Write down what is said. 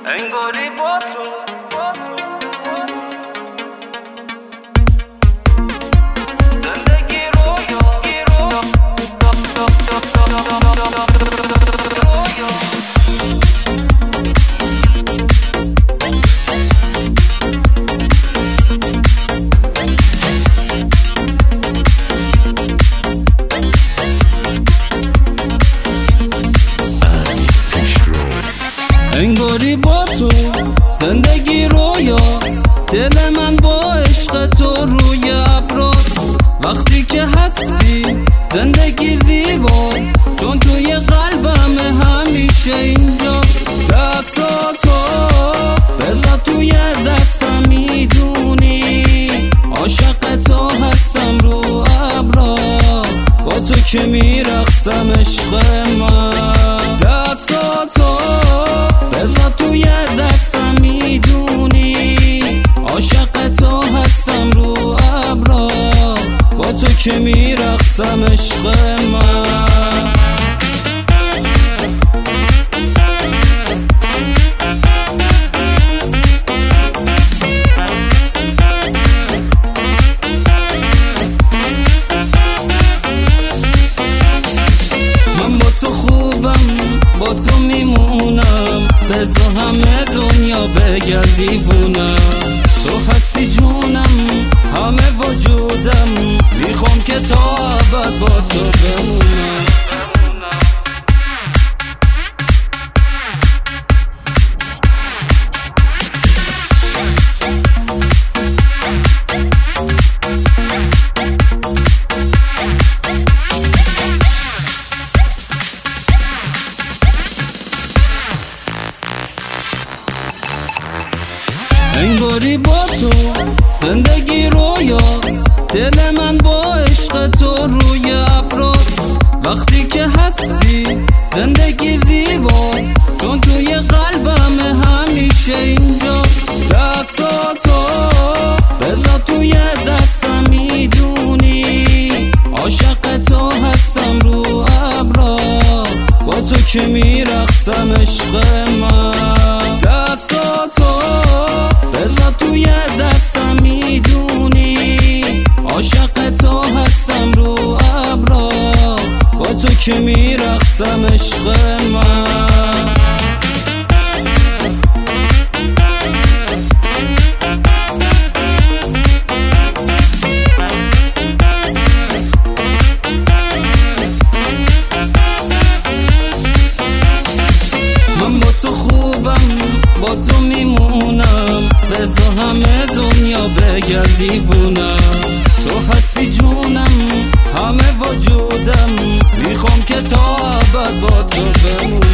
انگاری با تو زندگی رویا انگاری با تو زندگی رویاست، دل من با عشق تو روی ابراست. وقتی که هستی زندگی زیباست، چون توی قلبم همیشه اینجاست. دستاتو بذار توی دستم، میدونی عاشق تو هستم رو ابرا، با تو که میرقصم عشق من. دستاتو بذار توی دستم، میدونی عاشق تو هستم رو ابرا، با تو که میرقصم عشق من. من با تو خوبم، با تو میمونم، بذار همه دنیا بگرد دیوونم. تو هستی جونم، همه وجودم، میخوام که تا ابد با تو بمونم. انگاری با تو زندگی رویاست، دل من با عشق تو روی ابراست. وقتی که هستی زندگی زیباست، چون توی قلبم همیشه اینجاست. دستاتو بذار توی دستم، میدونی عاشق تو هستم رو ابرا، با تو که میرقصم عشق من. دستاتو بذار توی دستم، میدونی عاشق تو هستم رو ابرا، با تو که میرقصم عشق من. من با تو خوبم، با تو میمونم، بذار همه دنیا بگرد دیوونم. تو هستی جونم، همه وجودم، میخوام که تا ابد با تو بمونم.